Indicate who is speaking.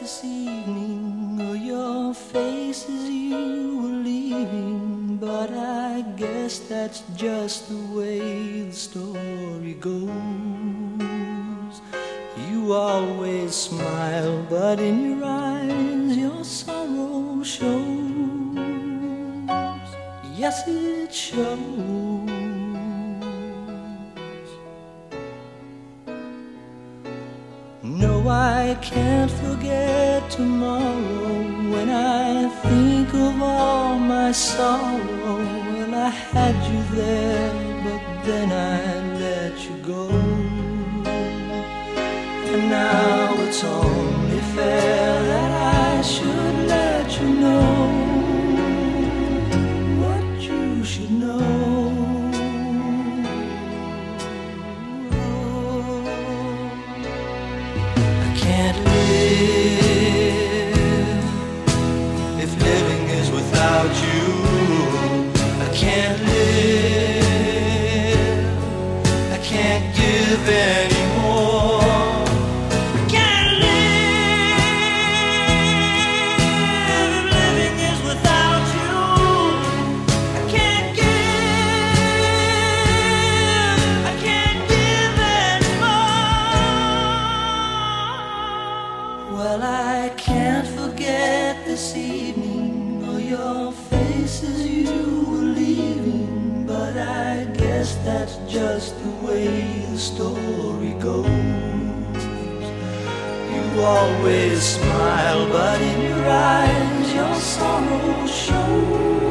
Speaker 1: this evening, or your face as you were leaving, but I guess that's just the way the story goes. You always smile, but in your eyes your sorrow shows. Yes, it shows. No, I can't forget tomorrow. When I think of all my sorrow, well, I had you there, but then I let you go. And now it's only fair that I should let you know what you should know. Can't live if living is without you. I can't live, I can't give anymore. I can't live if living is without you. I can't give, I can't give anymore. Well, I can't forget this evening, or your face as you were leaving, but I guess that's just the way the story goes. You always smile, but in your eyes your sorrow shows.